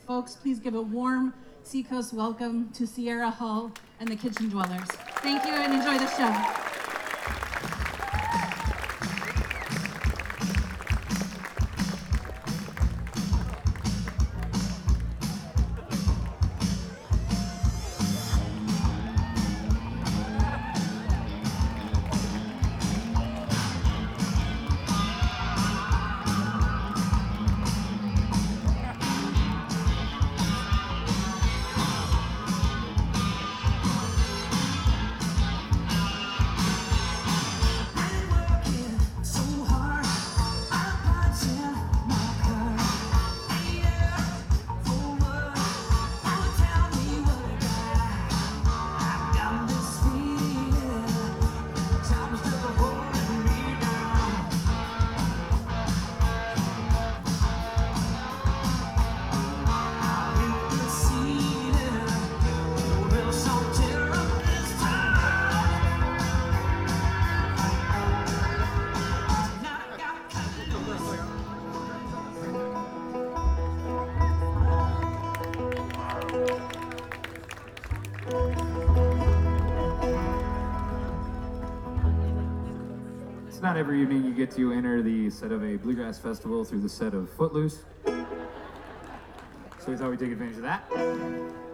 Folks, please give a warm Seacoast welcome to Sierra Hull and the Kitchen Dwellers. Thank you and enjoy the show. It's not every evening you get to enter the set of a bluegrass festival through the set of Footloose. So we thought we'd take advantage of that.